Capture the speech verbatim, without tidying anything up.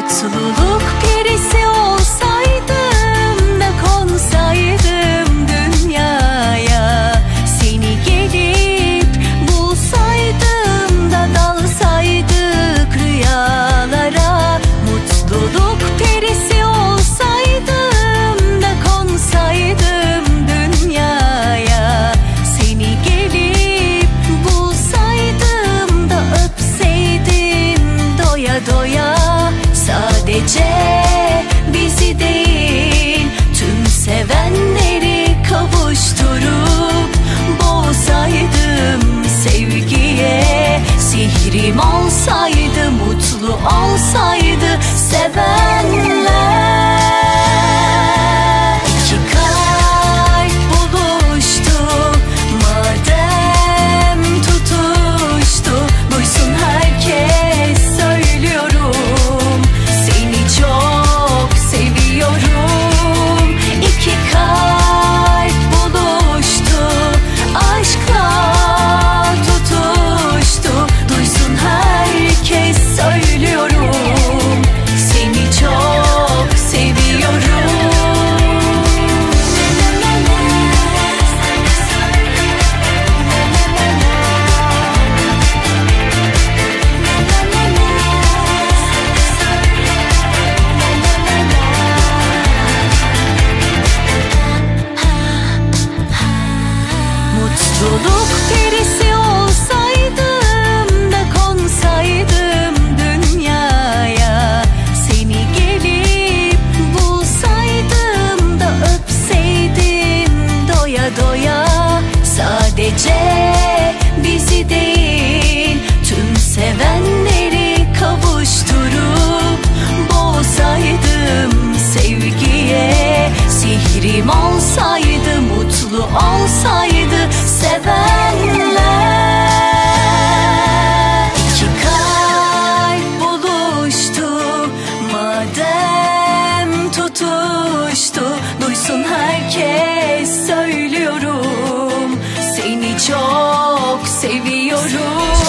Mutluluk perisi olsaydım da konsaydım dünyaya, seni gelip bulsaydım da dalsaydık rüyalara. Mutluluk perisi olsaydım da konsaydım dünyaya, seni gelip bulsaydım da öpseydin doya doya. Sadece bizi değil, tüm sevenleri kavuşturup boğsaydım sevgiye. Sihrim olsaydı, mutlu olsaydı sevenler. İki kalp buluştu, madem tutuştu, duysun herkes söylüyorum, seni çok seviyorum. İki kalp buluştu, aşkla tutuştu, duysun herkes söylüyorum, seni çok seviyorum. Mutluluk perisi olsaydım da konsaydım dünyaya, seni gelip bulsaydım da öpseydin doya doya. Sadece bizi değil, tüm sevenleri kavuşturup boğsaydım sevgiye. Sihrim olsaydı, mutlu olsaydı sevenler. İki kalp buluştu, madem tutuştu, duysun herkes söylüyorum, seni çok seviyorum.